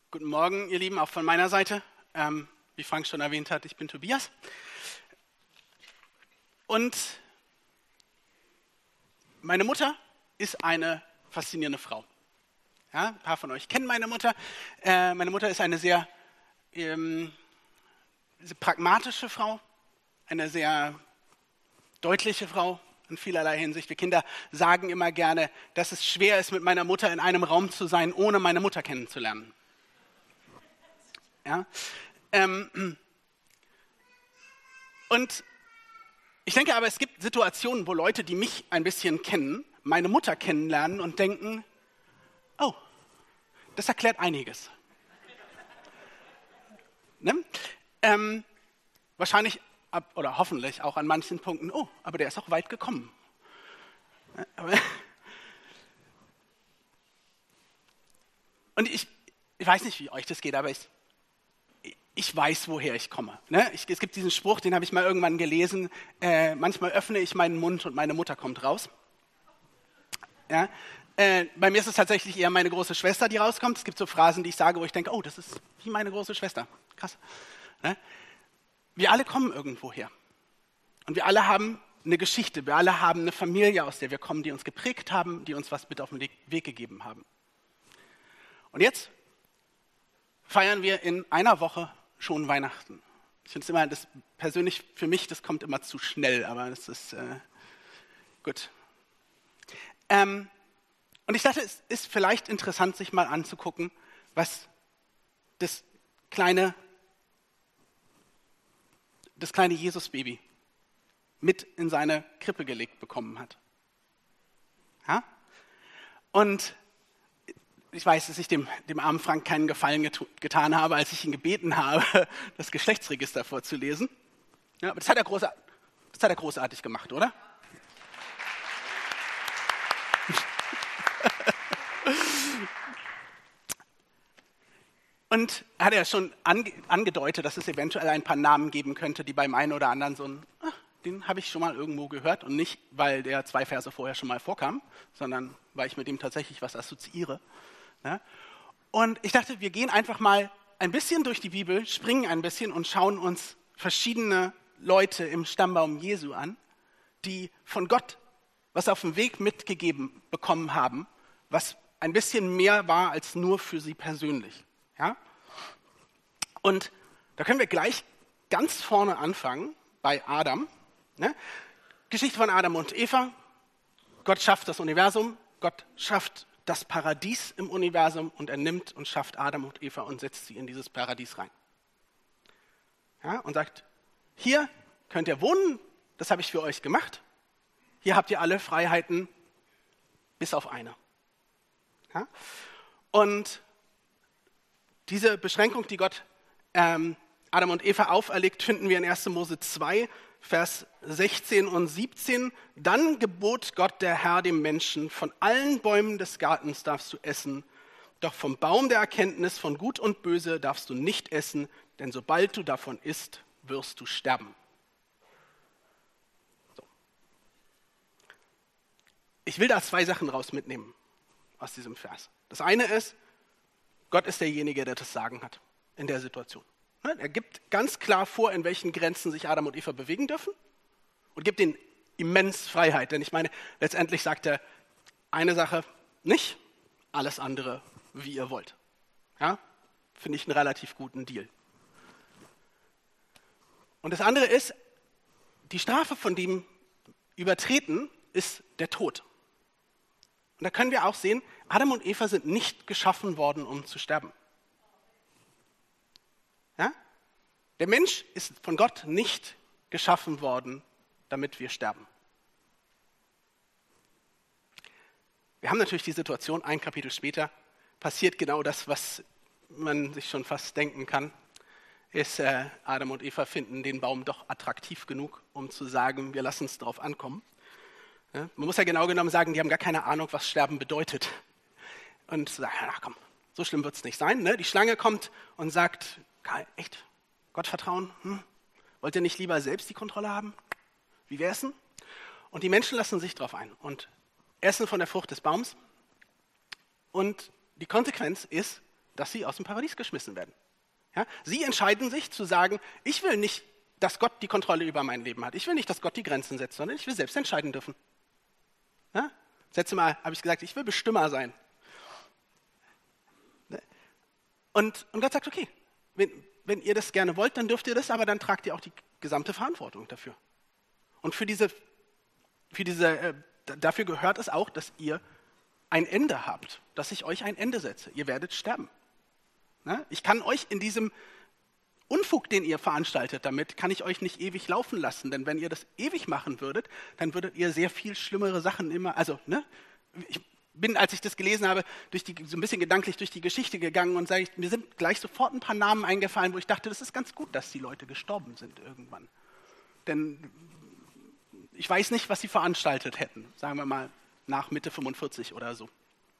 Guten Morgen, ihr Lieben, auch von meiner Seite. Wie Frank schon erwähnt hat, ich bin Tobias. Und meine Mutter ist eine faszinierende Frau. Ja, ein paar von euch kennen meine Mutter. Meine Mutter ist eine sehr pragmatische Frau, eine sehr deutliche Frau in vielerlei Hinsicht. Wir Kinder sagen immer gerne, dass es schwer ist, mit meiner Mutter in einem Raum zu sein, ohne meine Mutter kennenzulernen. Ja? Und ich denke aber, es gibt Situationen, wo Leute, die mich ein bisschen kennen, meine Mutter kennenlernen und denken, oh, das erklärt einiges. Ne? Wahrscheinlich oder hoffentlich auch an manchen Punkten, oh, aber der ist auch weit gekommen. Und ich weiß nicht, wie euch das geht, aber ich weiß, woher ich komme. Ne? Es gibt diesen Spruch, den habe ich mal irgendwann gelesen, manchmal öffne ich meinen Mund und meine Mutter kommt raus. Ja? Bei mir ist es tatsächlich eher meine große Schwester, die rauskommt. Es gibt so Phrasen, die ich sage, wo ich denke, oh, das ist wie meine große Schwester. Krass. Ne? Wir alle kommen irgendwo her. Und wir alle haben eine Geschichte. Wir alle haben eine Familie, aus der wir kommen, die uns geprägt haben, die uns was mit auf den Weg gegeben haben. Und jetzt feiern wir in einer Woche schon Weihnachten. Ich finde es immer, das persönlich für mich, das kommt immer zu schnell, aber das ist gut. Und ich dachte, es ist vielleicht interessant, sich mal anzugucken, was das kleine Jesus-Baby mit in seine Krippe gelegt bekommen hat. Ja? Und ich weiß, dass ich dem armen Frank keinen Gefallen getan habe, als ich ihn gebeten habe, das Geschlechtsregister vorzulesen. Ja, aber das hat er großartig gemacht, oder? Und hat er schon angedeutet, dass es eventuell ein paar Namen geben könnte, die beim einen oder anderen so den habe ich schon mal irgendwo gehört. Und nicht, weil der 2 Verse vorher schon mal vorkam, sondern weil ich mit ihm tatsächlich was assoziiere. Ja? Und ich dachte, wir gehen einfach mal ein bisschen durch die Bibel, springen ein bisschen und schauen uns verschiedene Leute im Stammbaum Jesu an, die von Gott was auf dem Weg mitgegeben bekommen haben, was ein bisschen mehr war als nur für sie persönlich. Ja? Und da können wir gleich ganz vorne anfangen, bei Adam. Ne? Geschichte von Adam und Eva. Gott schafft das Universum, Gott schafft das Paradies im Universum und er nimmt und schafft Adam und Eva und setzt sie in dieses Paradies rein. Ja? Und sagt, hier könnt ihr wohnen, das habe ich für euch gemacht. Hier habt ihr alle Freiheiten, bis auf eine. Ja? Und diese Beschränkung, die Gott Adam und Eva auferlegt, finden wir in 1. Mose 2, Vers 16 und 17. Dann gebot Gott der Herr dem Menschen, von allen Bäumen des Gartens darfst du essen, doch vom Baum der Erkenntnis von Gut und Böse darfst du nicht essen, denn sobald du davon isst, wirst du sterben. So. Ich will da 2 Sachen raus mitnehmen aus diesem Vers. Das eine ist, Gott ist derjenige, der das Sagen hat in der Situation. Er gibt ganz klar vor, in welchen Grenzen sich Adam und Eva bewegen dürfen und gibt ihnen immens Freiheit. Denn ich meine, letztendlich sagt er, eine Sache nicht, alles andere, wie ihr wollt. Ja? Finde ich einen relativ guten Deal. Und das andere ist, die Strafe von dem Übertreten ist der Tod. Und da können wir auch sehen, Adam und Eva sind nicht geschaffen worden, um zu sterben. Ja? Der Mensch ist von Gott nicht geschaffen worden, damit wir sterben. Wir haben natürlich die Situation, ein Kapitel später passiert genau das, was man sich schon fast denken kann. Adam und Eva finden den Baum doch attraktiv genug, um zu sagen, wir lassen es drauf ankommen. Ja? Man muss ja genau genommen sagen, die haben gar keine Ahnung, was Sterben bedeutet. Und sagen, ach komm, so schlimm wird es nicht sein. Ne? Die Schlange kommt und sagt, echt, Gottvertrauen? Wollt ihr nicht lieber selbst die Kontrolle haben? Wie wär's denn? Und die Menschen lassen sich drauf ein und essen von der Frucht des Baums. Und die Konsequenz ist, dass sie aus dem Paradies geschmissen werden. Ja? Sie entscheiden sich zu sagen, ich will nicht, dass Gott die Kontrolle über mein Leben hat. Ich will nicht, dass Gott die Grenzen setzt, sondern ich will selbst entscheiden dürfen. Ja? Das letzte Mal habe ich gesagt, ich will Bestimmer sein. Und Gott sagt, okay, wenn ihr das gerne wollt, dann dürft ihr das, aber dann tragt ihr auch die gesamte Verantwortung dafür. Und dafür gehört es auch, dass ihr ein Ende habt, dass ich euch ein Ende setze. Ihr werdet sterben. Ich kann euch in diesem Unfug, den ihr veranstaltet damit, kann ich euch nicht ewig laufen lassen. Denn wenn ihr das ewig machen würdet, dann würdet ihr sehr viel schlimmere Sachen immer, ich bin, als ich das gelesen habe, so ein bisschen gedanklich durch die Geschichte gegangen und mir sind gleich sofort ein paar Namen eingefallen, wo ich dachte, das ist ganz gut, dass die Leute gestorben sind irgendwann. Denn ich weiß nicht, was sie veranstaltet hätten, sagen wir mal nach Mitte 45 oder so.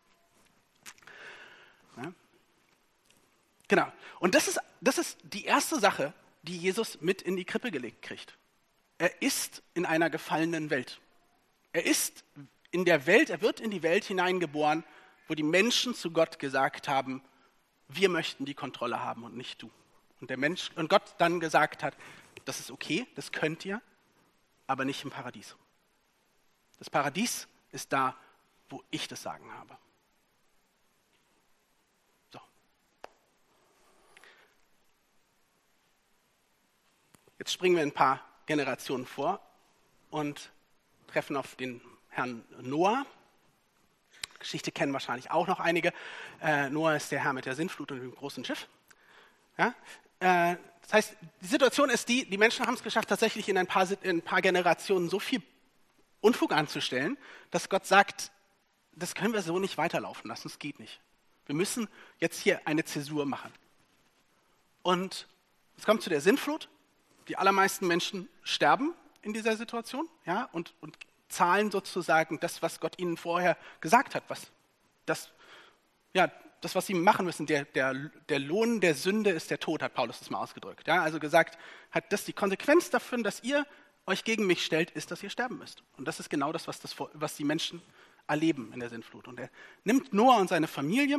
Ja? Genau. Und das ist die erste Sache, die Jesus mit in die Krippe gelegt kriegt. Er ist in einer gefallenen Welt. Er wird in die Welt hineingeboren, wo die Menschen zu Gott gesagt haben, wir möchten die Kontrolle haben und nicht du. Und Gott dann gesagt hat, das ist okay, das könnt ihr, aber nicht im Paradies. Das Paradies ist da, wo ich das Sagen habe. So. Jetzt springen wir ein paar Generationen vor und treffen auf den Herrn Noah. Geschichte kennen wahrscheinlich auch noch einige. Noah ist der Herr mit der Sintflut und dem großen Schiff. Ja? Das heißt, die Situation ist die Menschen haben es geschafft, tatsächlich in ein paar Generationen so viel Unfug anzustellen, dass Gott sagt, das können wir so nicht weiterlaufen lassen, das geht nicht. Wir müssen jetzt hier eine Zäsur machen. Und es kommt zu der Sintflut. Die allermeisten Menschen sterben in dieser Situation, ja, und zahlen sozusagen das, was Gott ihnen vorher gesagt hat, das, was sie machen müssen. Der Lohn der Sünde ist der Tod, hat Paulus das mal ausgedrückt. Ja, also gesagt, hat das die Konsequenz davon, dass ihr euch gegen mich stellt, ist, dass ihr sterben müsst. Und das ist genau das, was die Menschen erleben in der Sintflut. Und er nimmt Noah und seine Familie,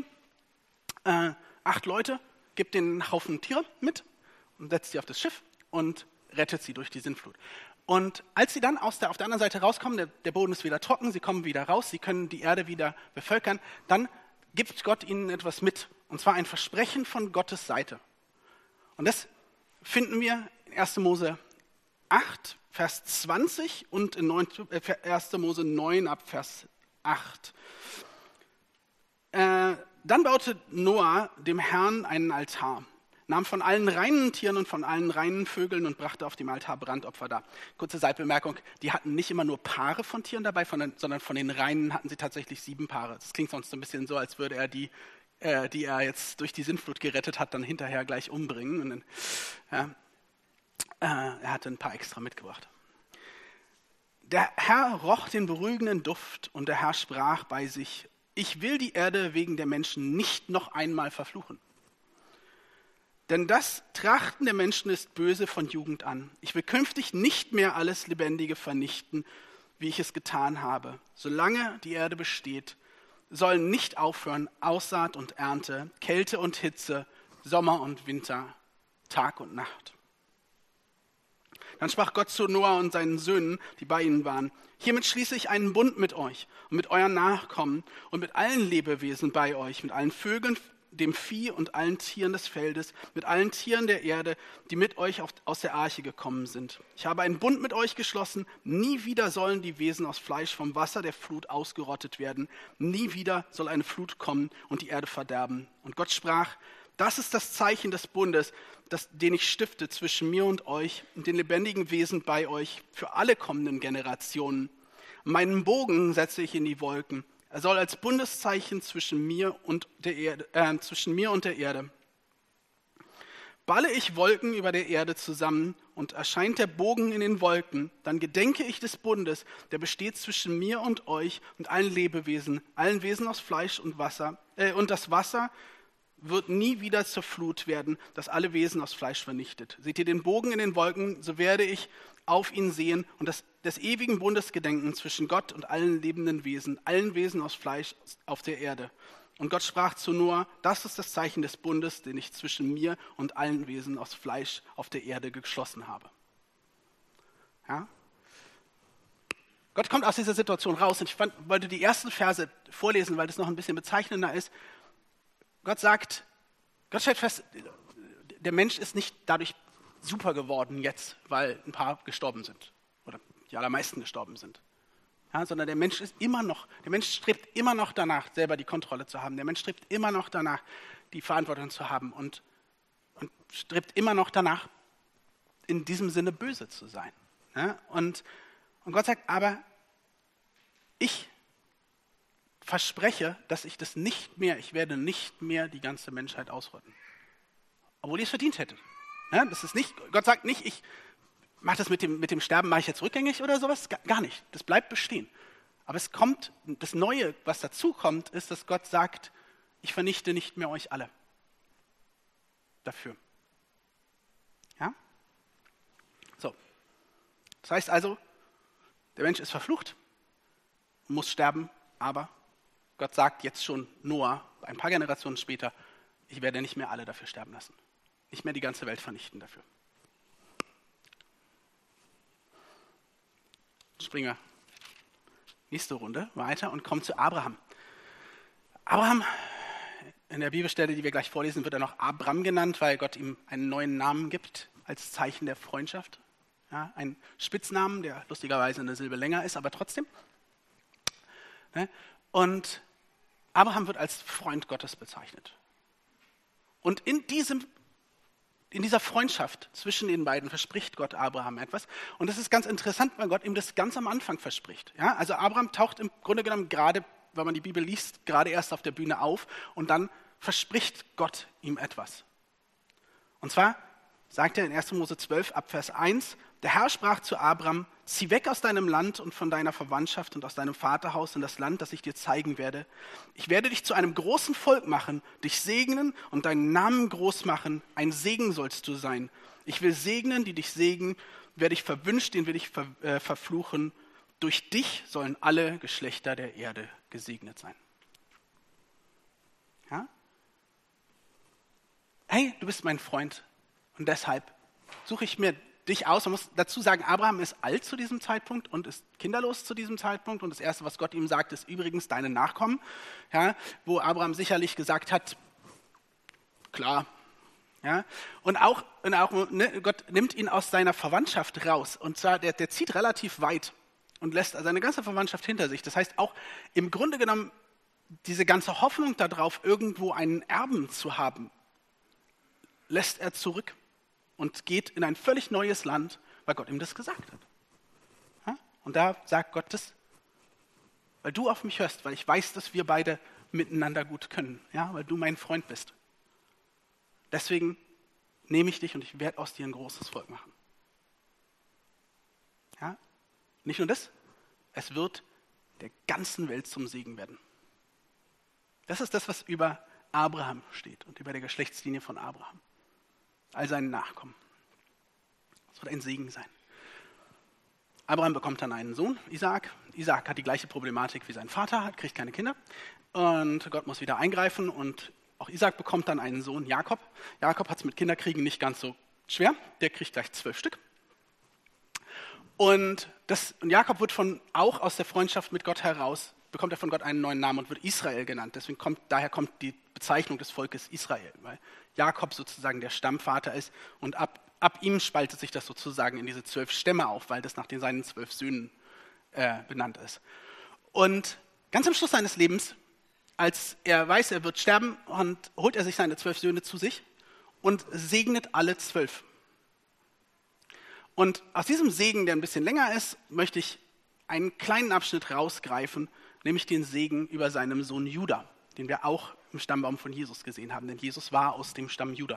8 Leute, gibt den Haufen Tiere mit und setzt sie auf das Schiff und rettet sie durch die Sintflut. Und als sie dann auf der anderen Seite rauskommen, der Boden ist wieder trocken, sie kommen wieder raus, sie können die Erde wieder bevölkern, dann gibt Gott ihnen etwas mit, und zwar ein Versprechen von Gottes Seite. Und das finden wir in 1. Mose 8, Vers 20 und in 1. Mose 9 ab Vers 8. Dann baute Noah dem Herrn einen Altar, nahm von allen reinen Tieren und von allen reinen Vögeln und brachte auf dem Altar Brandopfer dar. Kurze Seitbemerkung, die hatten nicht immer nur Paare von Tieren dabei, sondern von den reinen hatten sie tatsächlich 7 Paare. Das klingt sonst so ein bisschen so, als würde er die er jetzt durch die Sintflut gerettet hat, dann hinterher gleich umbringen. Und dann, er hatte ein paar extra mitgebracht. Der Herr roch den beruhigenden Duft und der Herr sprach bei sich, ich will die Erde wegen der Menschen nicht noch einmal verfluchen. Denn das Trachten der Menschen ist böse von Jugend an. Ich will künftig nicht mehr alles Lebendige vernichten, wie ich es getan habe. Solange die Erde besteht, sollen nicht aufhören Aussaat und Ernte, Kälte und Hitze, Sommer und Winter, Tag und Nacht. Dann sprach Gott zu Noah und seinen Söhnen, die bei ihnen waren, hiermit schließe ich einen Bund mit euch und mit euren Nachkommen und mit allen Lebewesen bei euch, mit allen Vögeln, dem Vieh und allen Tieren des Feldes, mit allen Tieren der Erde, die mit euch aus der Arche gekommen sind. Ich habe einen Bund mit euch geschlossen, nie wieder sollen die Wesen aus Fleisch vom Wasser der Flut ausgerottet werden, nie wieder soll eine Flut kommen und die Erde verderben. Und Gott sprach, das ist das Zeichen des Bundes, den ich stifte zwischen mir und euch und den lebendigen Wesen bei euch für alle kommenden Generationen. Meinen Bogen setze ich in die Wolken. Er soll als Bundeszeichen zwischen mir und der Erde. Balle ich Wolken über der Erde zusammen und erscheint der Bogen in den Wolken, dann gedenke ich des Bundes, der besteht zwischen mir und euch und allen Lebewesen, allen Wesen aus Fleisch und Wasser. Und das Wasser wird nie wieder zur Flut werden, das alle Wesen aus Fleisch vernichtet. Seht ihr den Bogen in den Wolken, so werde ich auf ihn sehen und des ewigen Bundes gedenken zwischen Gott und allen lebenden Wesen, allen Wesen aus Fleisch auf der Erde. Und Gott sprach zu Noah, das ist das Zeichen des Bundes, den ich zwischen mir und allen Wesen aus Fleisch auf der Erde geschlossen habe. Ja? Gott kommt aus dieser Situation raus und ich wollte die ersten Verse vorlesen, weil das noch ein bisschen bezeichnender ist. Gott stellt fest, der Mensch ist nicht dadurch super geworden jetzt, weil ein paar gestorben sind oder die allermeisten gestorben sind. Ja, sondern der Mensch strebt immer noch danach, selber die Kontrolle zu haben. Der Mensch strebt immer noch danach, die Verantwortung zu haben und strebt immer noch danach, in diesem Sinne böse zu sein. Ja, und Gott sagt, aber ich verspreche, dass ich werde nicht mehr die ganze Menschheit ausrotten. Obwohl ihr es verdient hättet. Ja, Gott sagt nicht, ich mache das mit dem Sterben, mache ich jetzt rückgängig oder sowas. Gar nicht. Das bleibt bestehen. Aber das Neue, was dazu kommt, ist, dass Gott sagt, ich vernichte nicht mehr euch alle. Dafür. Ja? So. Das heißt also, der Mensch ist verflucht, muss sterben, aber Gott sagt jetzt schon Noah, ein paar Generationen später, ich werde nicht mehr alle dafür sterben lassen. Nicht mehr die ganze Welt vernichten dafür. Springen wir nächste Runde weiter und kommen zu Abraham. Abraham, in der Bibelstelle, die wir gleich vorlesen, wird er noch Abram genannt, weil Gott ihm einen neuen Namen gibt als Zeichen der Freundschaft. Ja, ein Spitznamen, der lustigerweise eine Silbe länger ist, aber trotzdem. Und Abraham wird als Freund Gottes bezeichnet. Und in dieser Freundschaft zwischen den beiden verspricht Gott Abraham etwas. Und das ist ganz interessant, weil Gott ihm das ganz am Anfang verspricht. Ja, also Abraham taucht im Grunde genommen gerade, wenn man die Bibel liest, gerade erst auf der Bühne auf und dann verspricht Gott ihm etwas. Und zwar sagt er in 1. Mose 12 ab Vers 1, der Herr sprach zu Abraham, zieh weg aus deinem Land und von deiner Verwandtschaft und aus deinem Vaterhaus in das Land, das ich dir zeigen werde. Ich werde dich zu einem großen Volk machen, dich segnen und deinen Namen groß machen. Ein Segen sollst du sein. Ich will segnen, die dich segnen. Wer dich verwünscht, den will ich verfluchen. Durch dich sollen alle Geschlechter der Erde gesegnet sein. Ja? Hey, du bist mein Freund und deshalb suche ich mir dich aus. Man muss dazu sagen, Abraham ist alt zu diesem Zeitpunkt und ist kinderlos zu diesem Zeitpunkt. Und das Erste, was Gott ihm sagt, ist übrigens deine Nachkommen. Ja, wo Abraham sicherlich gesagt hat, klar. Ja, und auch Gott nimmt ihn aus seiner Verwandtschaft raus. Und zwar, der zieht relativ weit und lässt seine ganze Verwandtschaft hinter sich. Das heißt, auch im Grunde genommen, diese ganze Hoffnung darauf, irgendwo einen Erben zu haben, lässt er zurück. Und geht in ein völlig neues Land, weil Gott ihm das gesagt hat. Ja? Und da sagt Gott das, weil du auf mich hörst, weil ich weiß, dass wir beide miteinander gut können, ja? Weil du mein Freund bist. Deswegen nehme ich dich und ich werde aus dir ein großes Volk machen. Ja? Nicht nur das, es wird der ganzen Welt zum Segen werden. Das ist das, was über Abraham steht und über der Geschlechtslinie von Abraham. All seinen Nachkommen. Das wird ein Segen sein. Abraham bekommt dann einen Sohn, Isaak. Isaak hat die gleiche Problematik wie sein Vater, kriegt keine Kinder. Und Gott muss wieder eingreifen und auch Isaak bekommt dann einen Sohn, Jakob. Jakob hat es mit Kinderkriegen nicht ganz so schwer. Der kriegt gleich 12 Stück. Und Jakob wird auch aus der Freundschaft mit Gott heraus, bekommt er von Gott einen neuen Namen und wird Israel genannt. Daher kommt die Bezeichnung des Volkes Israel, weil Jakob sozusagen der Stammvater ist und ab ihm spaltet sich das sozusagen in diese 12 Stämme auf, weil das nach seinen 12 Söhnen benannt ist. Und ganz am Schluss seines Lebens, als er weiß, er wird sterben, holt er sich seine 12 Söhne zu sich und segnet alle 12. Und aus diesem Segen, der ein bisschen länger ist, möchte ich einen kleinen Abschnitt rausgreifen, nämlich den Segen über seinem Sohn Juda, den wir auch im Stammbaum von Jesus gesehen haben, denn Jesus war aus dem Stamm Juda.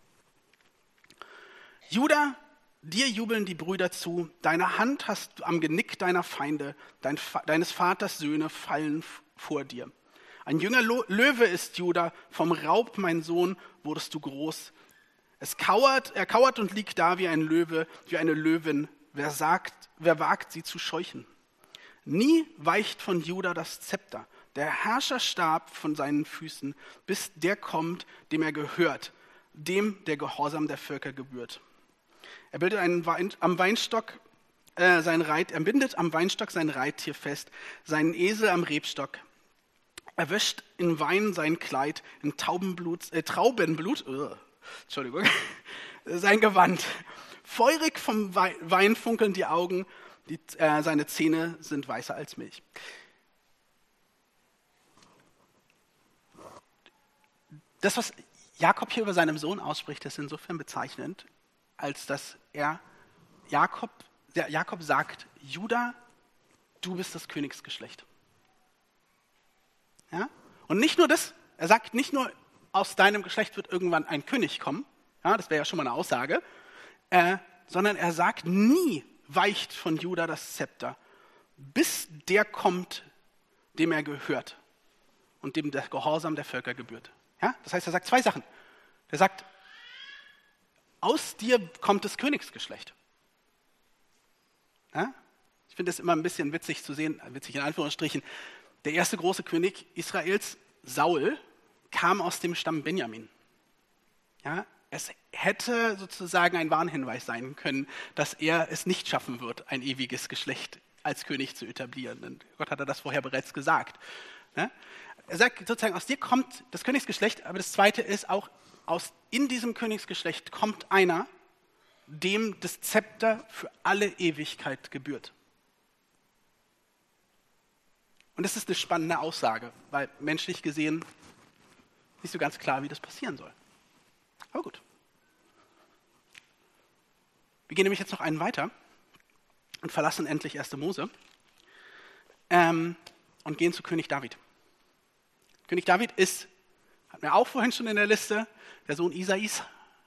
Juda, dir jubeln die Brüder zu, deine Hand hast du am Genick deiner Feinde, deines Vaters Söhne fallen vor dir. Ein junger Löwe ist Juda, vom Raub, mein Sohn, wurdest du groß. Er kauert und liegt da wie ein Löwe, wie eine Löwin. Wer wagt, sie zu scheuchen? Nie weicht von Juda das Zepter, Der Herrscherstab von seinen Füßen, bis der kommt, dem er gehört, dem der Gehorsam der Völker gebührt. Er bindet am Weinstock sein Reittier fest, seinen Esel am Rebstock. Er wäscht in Wein sein Kleid, in Traubenblut, sein Gewand. Feurig vom Wein funkeln die Augen, seine Zähne sind weißer als Milch. Das, was Jakob hier über seinem Sohn ausspricht, ist insofern bezeichnend, als dass Jakob sagt, Juda, du bist das Königsgeschlecht. Ja? Und nicht nur das, er sagt nicht nur, aus deinem Geschlecht wird irgendwann ein König kommen, ja, das wäre ja schon mal eine Aussage, sondern er sagt, nie weicht von Juda das Zepter, bis der kommt, dem er gehört und dem der Gehorsam der Völker gebührt. Ja? Das heißt, er sagt zwei Sachen. Er sagt, aus dir kommt das Königsgeschlecht. Ja? Ich finde es immer ein bisschen witzig zu sehen, witzig in Anführungsstrichen, der erste große König Israels, Saul, kam aus dem Stamm Benjamin. Ja? Es hätte sozusagen ein Warnhinweis sein können, dass er es nicht schaffen wird, ein ewiges Geschlecht als König zu etablieren. Denn Gott hatte das vorher bereits gesagt. Ja? Er sagt sozusagen, aus dir kommt das Königsgeschlecht, aber das Zweite ist auch, in diesem Königsgeschlecht kommt einer, dem das Zepter für alle Ewigkeit gebührt. Und das ist eine spannende Aussage, weil menschlich gesehen nicht so ganz klar, wie das passieren soll. Aber gut. Wir gehen nämlich jetzt noch einen weiter und verlassen endlich 1. Mose und gehen zu König David. König David ist, hatten wir auch vorhin schon in der Liste, der Sohn Isais.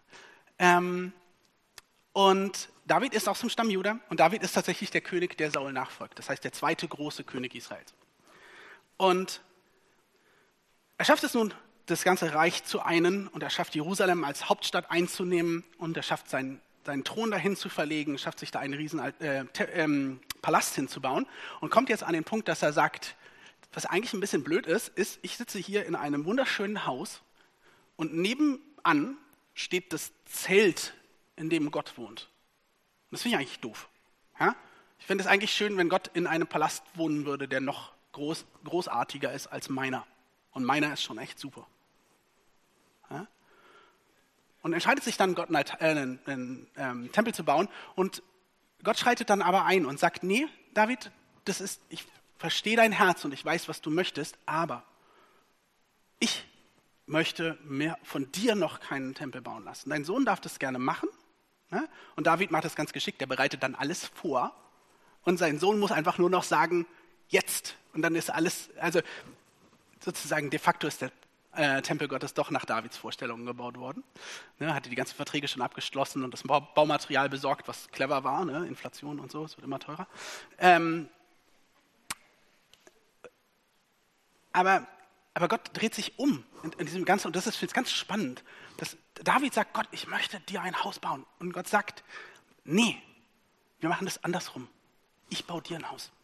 Und David ist aus dem Stamm Juda und David ist tatsächlich der König, der Saul nachfolgt. Das heißt, der zweite große König Israels. Und er schafft es nun, das ganze Reich zu einen und er schafft Jerusalem als Hauptstadt einzunehmen und er schafft seinen Thron dahin zu verlegen, schafft sich da einen riesen Palast hinzubauen und kommt jetzt an den Punkt, dass er sagt, was eigentlich ein bisschen blöd ist, ich sitze hier in einem wunderschönen Haus und nebenan steht das Zelt, in dem Gott wohnt. Und das finde ich eigentlich doof. Ja? Ich finde es eigentlich schön, wenn Gott in einem Palast wohnen würde, der noch großartiger ist als meiner. Und meiner ist schon echt super. Ja? Und entscheidet sich dann, Gott einen Tempel zu bauen. Und Gott schreitet dann aber ein und sagt, nee, David, ich verstehe dein Herz und ich weiß, was du möchtest, aber ich möchte mehr von dir noch keinen Tempel bauen lassen. Dein Sohn darf das gerne machen. Ne? Und David macht das ganz geschickt, der bereitet dann alles vor. Und sein Sohn muss einfach nur noch sagen, jetzt. Und dann ist alles, also sozusagen de facto ist der Tempel Gottes doch nach Davids Vorstellungen gebaut worden. Ne, hatte die ganzen Verträge schon abgeschlossen und das Baumaterial besorgt, was clever war, ne? Inflation und so, es wird immer teurer. Aber Gott dreht sich um in diesem Ganzen und das ist ganz spannend. Dass David sagt, Gott, ich möchte dir ein Haus bauen. Und Gott sagt, nee, wir machen das andersrum. Ich baue dir ein Haus.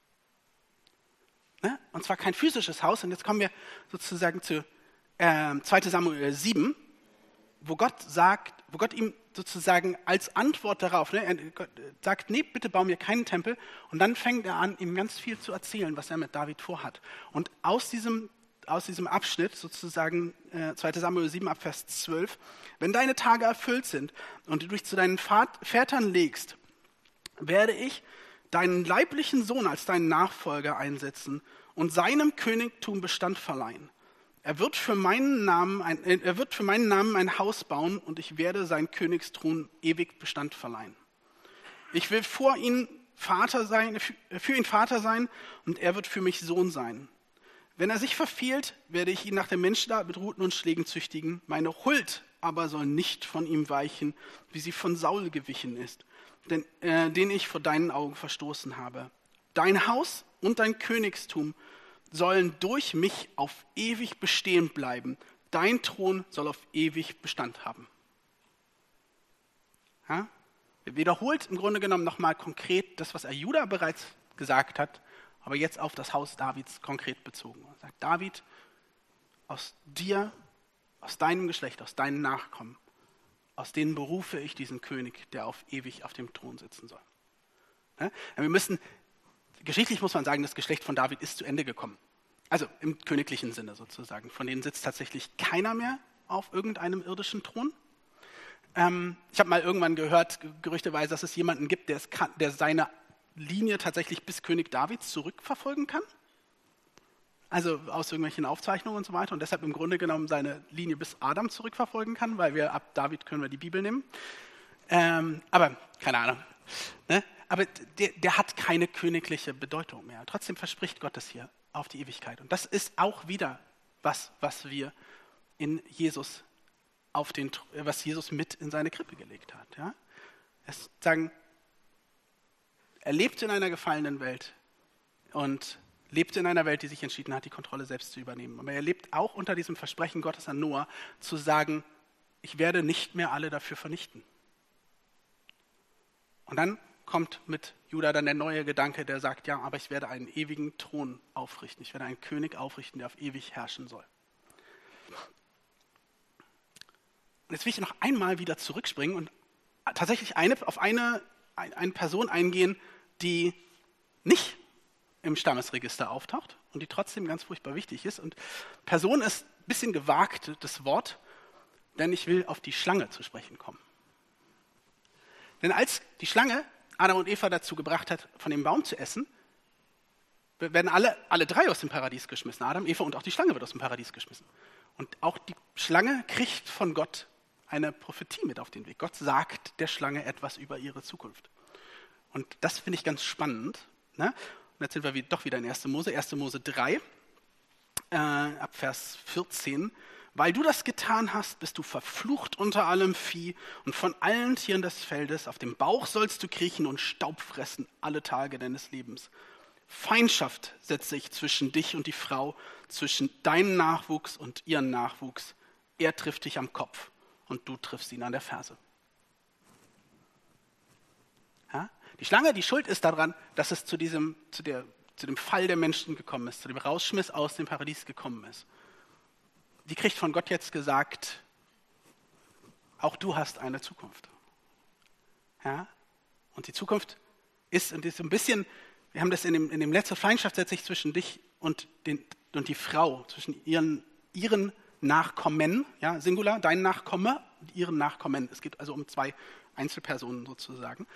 Ne? Und zwar kein physisches Haus. Und jetzt kommen wir sozusagen zu 2. Samuel 7, wo Gott ihm sozusagen als Antwort darauf, ne, Gott sagt, nee, bitte bau mir keinen Tempel. Und dann fängt er an, ihm ganz viel zu erzählen, was er mit David vorhat. Und aus diesem Abschnitt, sozusagen 2. Samuel 7 ab Vers 12, wenn deine Tage erfüllt sind und du dich zu deinen Vätern legst, werde ich deinen leiblichen Sohn als deinen Nachfolger einsetzen und seinem Königtum Bestand verleihen. Er wird für meinen Namen ein Haus bauen und ich werde sein Königsthron ewig Bestand verleihen. Ich will für ihn Vater sein und er wird für mich Sohn sein. Wenn er sich verfehlt, werde ich ihn nach der Menschenart mit Ruten und Schlägen züchtigen. Meine Huld aber soll nicht von ihm weichen, wie sie von Saul gewichen ist, den ich vor deinen Augen verstoßen habe. Dein Haus und dein Königstum sollen durch mich auf ewig bestehen bleiben. Dein Thron soll auf ewig Bestand haben. Ja? Er wiederholt im Grunde genommen nochmal konkret das, was er Juda bereits gesagt hat, aber jetzt auf das Haus Davids konkret bezogen. Er sagt, David, aus dir, aus deinem Geschlecht, aus deinen Nachkommen, aus denen berufe ich diesen König, der auf ewig auf dem Thron sitzen soll. Ja? Geschichtlich muss man sagen, das Geschlecht von David ist zu Ende gekommen. Also im königlichen Sinne sozusagen. Von denen sitzt tatsächlich keiner mehr auf irgendeinem irdischen Thron. Ich habe mal irgendwann gehört, gerüchteweise, dass es jemanden gibt, der seine Linie tatsächlich bis König Davids zurückverfolgen kann. Also aus irgendwelchen Aufzeichnungen und so weiter. Und deshalb im Grunde genommen seine Linie bis Adam zurückverfolgen kann, weil wir ab David können wir die Bibel nehmen. Aber keine Ahnung. Ne? Aber der hat keine königliche Bedeutung mehr. Trotzdem verspricht Gott es hier auf die Ewigkeit. Und das ist auch wieder was wir in Jesus was Jesus mit in seine Krippe gelegt hat. Ja? Er lebt in einer gefallenen Welt und lebt in einer Welt, die sich entschieden hat, die Kontrolle selbst zu übernehmen. Aber er lebt auch unter diesem Versprechen Gottes an Noah, zu sagen, ich werde nicht mehr alle dafür vernichten. Und dann kommt mit Juda dann der neue Gedanke, der sagt, ja, aber ich werde einen ewigen Thron aufrichten. Ich werde einen König aufrichten, der auf ewig herrschen soll. Und jetzt will ich noch einmal wieder zurückspringen und tatsächlich auf eine Person eingehen, die nicht im Stammesregister auftaucht und die trotzdem ganz furchtbar wichtig ist. Und Person ist ein bisschen gewagt, das Wort, denn ich will auf die Schlange zu sprechen kommen. Denn als die Schlange Adam und Eva dazu gebracht hat, von dem Baum zu essen, werden alle drei aus dem Paradies geschmissen. Adam, Eva und auch die Schlange wird aus dem Paradies geschmissen. Und auch die Schlange kriegt von Gott eine Prophetie mit auf den Weg. Gott sagt der Schlange etwas über ihre Zukunft. Und das finde ich ganz spannend. Ne? Und jetzt sind wir doch wieder in 1. Mose 3, ab Vers 14. Weil du das getan hast, bist du verflucht unter allem Vieh und von allen Tieren des Feldes. Auf dem Bauch sollst du kriechen und Staub fressen alle Tage deines Lebens. Feindschaft setze ich zwischen dich und die Frau, zwischen deinem Nachwuchs und ihren Nachwuchs. Er trifft dich am Kopf und du triffst ihn an der Ferse. Ja? Die Schlange, die Schuld ist daran, dass es zu dem Fall der Menschen gekommen ist, zu dem Rausschmiss aus dem Paradies gekommen ist. Die kriegt von Gott jetzt gesagt, auch du hast eine Zukunft. Ja? Und die Zukunft ist so ein bisschen, wir haben das in dem letzten Feindschaft setze ich zwischen dich und die Frau, zwischen ihren Nachkommen, ja, Singular, dein Nachkomme und ihren Nachkommen. Es geht also um zwei Einzelpersonen sozusagen.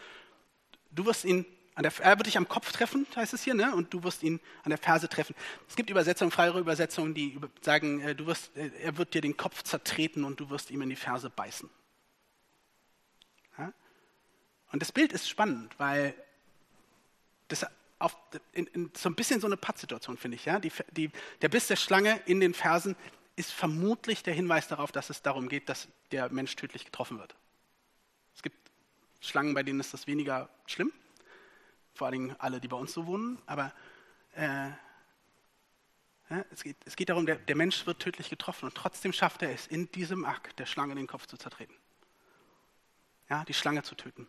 Er wird dich am Kopf treffen, heißt es hier, ne? Und du wirst ihn an der Ferse treffen. Es gibt Übersetzungen, freiere Übersetzungen, die sagen, er wird dir den Kopf zertreten und du wirst ihm in die Ferse beißen. Ja? Und das Bild ist spannend, weil das so ein bisschen so eine Pattsituation, finde ich. Ja? Der Biss der Schlange in den Fersen ist vermutlich der Hinweis darauf, dass es darum geht, dass der Mensch tödlich getroffen wird. Es gibt Schlangen, bei denen ist das weniger schlimm. Vor allem alle, die bei uns so wohnen. Aber es geht darum, der Mensch wird tödlich getroffen und trotzdem schafft er es, in diesem Akt der Schlange den Kopf zu zertreten. Ja, die Schlange zu töten.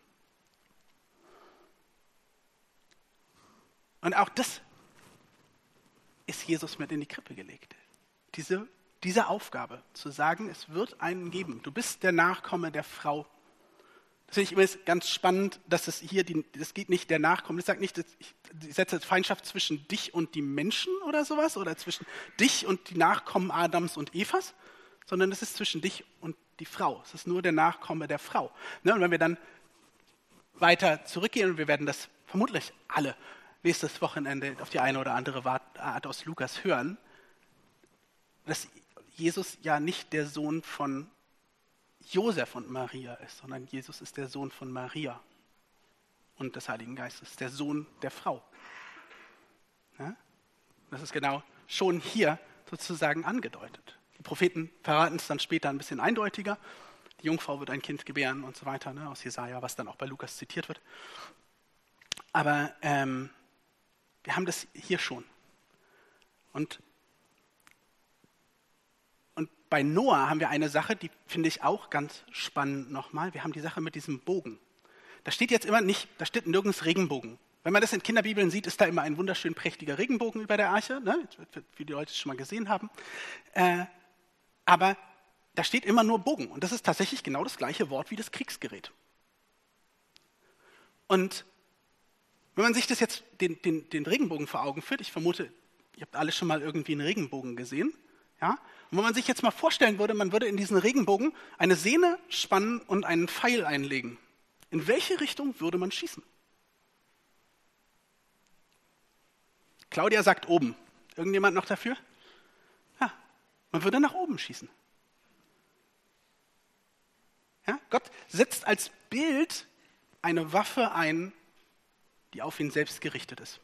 Und auch das ist Jesus mit in die Krippe gelegt. Diese Aufgabe, zu sagen, es wird einen geben. Du bist der Nachkomme der Frau. Das finde ich immer ganz spannend, dass es hier, das geht nicht der Nachkommen, das sagt nicht, ich setze Feindschaft zwischen dich und die Menschen oder sowas, oder zwischen dich und die Nachkommen Adams und Evas, sondern es ist zwischen dich und die Frau. Es ist nur der Nachkomme der Frau. Ne? Und wenn wir dann weiter zurückgehen, und wir werden das vermutlich alle nächstes Wochenende auf die eine oder andere Art aus Lukas hören, dass Jesus ja nicht der Sohn von Josef und Maria ist, sondern Jesus ist der Sohn von Maria und des Heiligen Geistes, der Sohn der Frau. Ja? Das ist genau schon hier sozusagen angedeutet. Die Propheten verraten es dann später ein bisschen eindeutiger. Die Jungfrau wird ein Kind gebären und so weiter, ne, aus Jesaja, was dann auch bei Lukas zitiert wird. Aber wir haben das hier schon. Und bei Noah haben wir eine Sache, die finde ich auch ganz spannend nochmal. Wir haben die Sache mit diesem Bogen. Da steht jetzt immer nicht, da steht nirgends Regenbogen. Wenn man das in Kinderbibeln sieht, ist da immer ein wunderschön prächtiger Regenbogen über der Arche, ne? Wie die Leute es schon mal gesehen haben. Aber da steht immer nur Bogen. Und das ist tatsächlich genau das gleiche Wort wie das Kriegsgerät. Und wenn man sich das jetzt den Regenbogen vor Augen führt, ich vermute, ihr habt alle schon mal irgendwie einen Regenbogen gesehen. Ja? Und wenn man sich jetzt mal vorstellen würde, man würde in diesen Regenbogen eine Sehne spannen und einen Pfeil einlegen. In welche Richtung würde man schießen? Claudia sagt oben. Irgendjemand noch dafür? Ja, man würde nach oben schießen. Ja, Gott setzt als Bild eine Waffe ein, die auf ihn selbst gerichtet ist.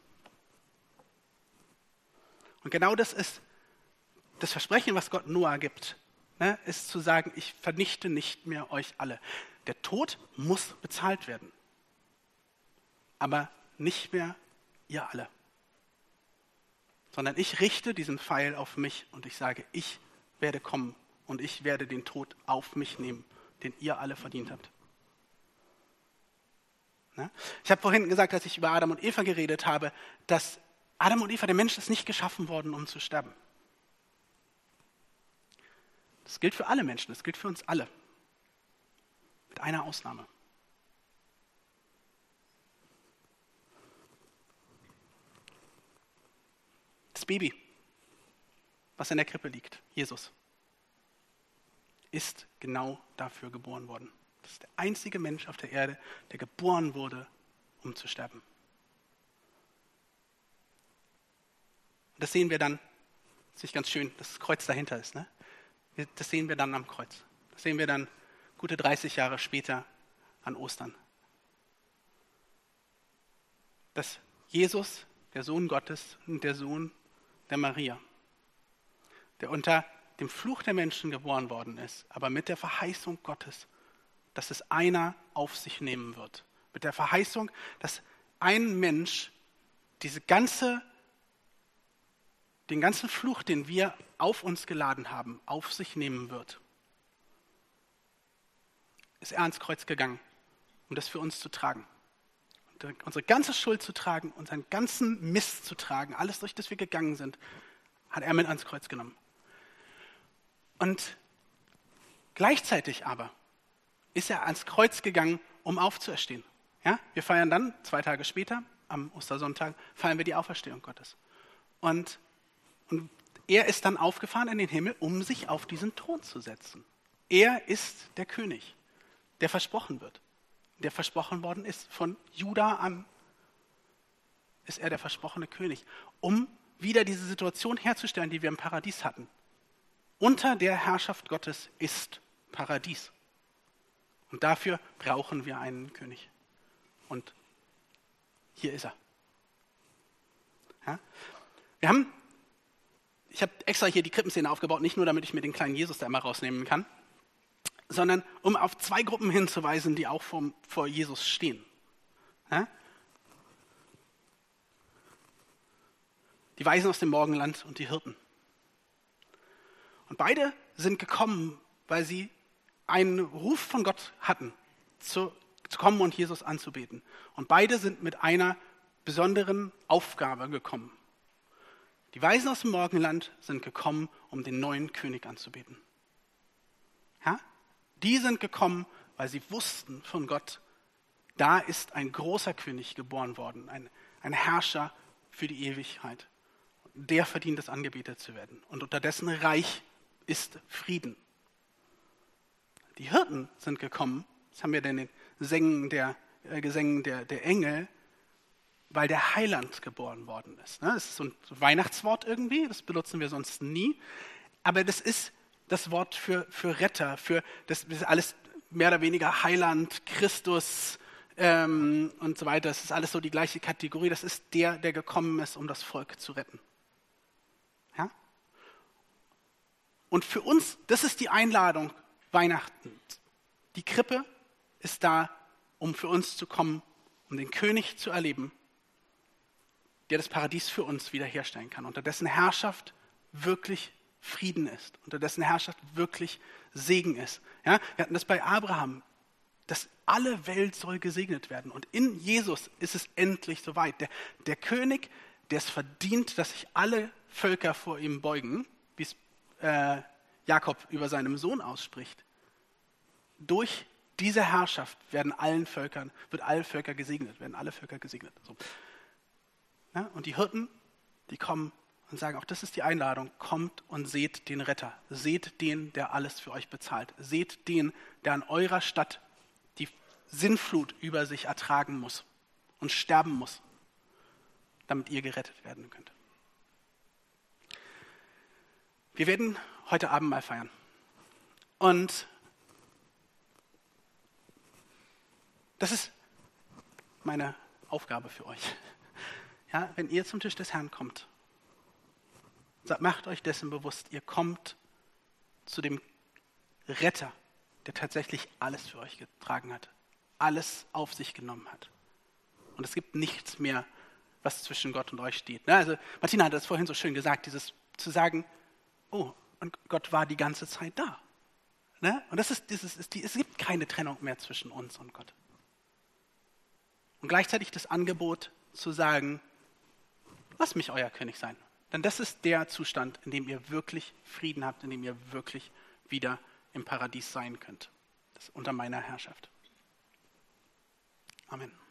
Und genau das ist das Versprechen, was Gott Noah gibt, ne, ist zu sagen, ich vernichte nicht mehr euch alle. Der Tod muss bezahlt werden, aber nicht mehr ihr alle. Sondern ich richte diesen Pfeil auf mich und ich sage, ich werde kommen und ich werde den Tod auf mich nehmen, den ihr alle verdient habt. Ne? Ich habe vorhin gesagt, als ich über Adam und Eva geredet habe, dass Adam und Eva, der Mensch ist nicht geschaffen worden, um zu sterben. Das gilt für alle Menschen, das gilt für uns alle. Mit einer Ausnahme. Das Baby, was in der Krippe liegt, Jesus, ist genau dafür geboren worden. Das ist der einzige Mensch auf der Erde, der geboren wurde, um zu sterben. Und das sehen wir dann, das ist ganz schön, dass das Kreuz dahinter ist. Ne? Das sehen wir dann am Kreuz. Das sehen wir dann gute 30 Jahre später an Ostern. Dass Jesus, der Sohn Gottes und der Sohn der Maria, der unter dem Fluch der Menschen geboren worden ist, aber mit der Verheißung Gottes, dass es einer auf sich nehmen wird. Mit der Verheißung, dass ein Mensch den ganzen Fluch, den wir auf uns geladen haben, auf sich nehmen wird. Ist er ans Kreuz gegangen, um das für uns zu tragen. Unsere ganze Schuld zu tragen, unseren ganzen Mist zu tragen, alles, durch das wir gegangen sind, hat er mit ans Kreuz genommen. Und gleichzeitig aber ist er ans Kreuz gegangen, um aufzuerstehen. Ja? Wir feiern dann, 2 Tage später, am Ostersonntag, feiern wir die Auferstehung Gottes. Und er ist dann aufgefahren in den Himmel, um sich auf diesen Thron zu setzen. Er ist der König, der versprochen wird. Der versprochen worden ist. Von Juda an ist er der versprochene König, um wieder diese Situation herzustellen, die wir im Paradies hatten. Unter der Herrschaft Gottes ist Paradies. Und dafür brauchen wir einen König. Und hier ist er. Ja? Ich habe extra hier die Krippenszene aufgebaut, nicht nur damit ich mir den kleinen Jesus da immer rausnehmen kann, sondern um auf 2 Gruppen hinzuweisen, die auch vor Jesus stehen. Ja? Die Weisen aus dem Morgenland und die Hirten. Und beide sind gekommen, weil sie einen Ruf von Gott hatten, zu kommen und Jesus anzubeten. Und beide sind mit einer besonderen Aufgabe gekommen. Die Weisen aus dem Morgenland sind gekommen, um den neuen König anzubeten. Ja? Die sind gekommen, weil sie wussten von Gott, da ist ein großer König geboren worden, ein Herrscher für die Ewigkeit. Der verdient es, angebetet zu werden. Und unter dessen Reich ist Frieden. Die Hirten sind gekommen, das haben wir in den Gesängen der Engel, weil der Heiland geboren worden ist. Das ist so ein Weihnachtswort irgendwie, das benutzen wir sonst nie. Aber das ist das Wort für Retter, das ist alles mehr oder weniger Heiland, Christus und so weiter. Das ist alles so die gleiche Kategorie. Das ist der gekommen ist, um das Volk zu retten. Ja? Und für uns, das ist die Einladung, Weihnachten. Die Krippe ist da, um für uns zu kommen, um den König zu erleben, der das Paradies für uns wiederherstellen kann, unter dessen Herrschaft wirklich Frieden ist, unter dessen Herrschaft wirklich Segen ist. Ja, wir hatten das bei Abraham. alle Welt soll gesegnet werden. Und in Jesus ist es endlich soweit. Der König, der es verdient, dass sich alle Völker vor ihm beugen, wie es Jakob über seinem Sohn ausspricht. Durch diese Herrschaft wird alle Völker gesegnet, werden alle Völker gesegnet. So. Ja, und die Hirten, die kommen und sagen, auch das ist die Einladung, kommt und seht den Retter, seht den, der alles für euch bezahlt, seht den, der an eurer Stadt die Sintflut über sich ertragen muss und sterben muss, damit ihr gerettet werden könnt. Wir werden heute Abend mal feiern. Und das ist meine Aufgabe für euch. Ja, wenn ihr zum Tisch des Herrn kommt, macht euch dessen bewusst, ihr kommt zu dem Retter, der tatsächlich alles für euch getragen hat, alles auf sich genommen hat. Und es gibt nichts mehr, was zwischen Gott und euch steht. Also Martina hat das vorhin so schön gesagt, dieses zu sagen, oh, und Gott war die ganze Zeit da. Und es gibt keine Trennung mehr zwischen uns und Gott. Und gleichzeitig das Angebot zu sagen, lasst mich euer König sein. Denn das ist der Zustand, in dem ihr wirklich Frieden habt, in dem ihr wirklich wieder im Paradies sein könnt. Das ist unter meiner Herrschaft. Amen.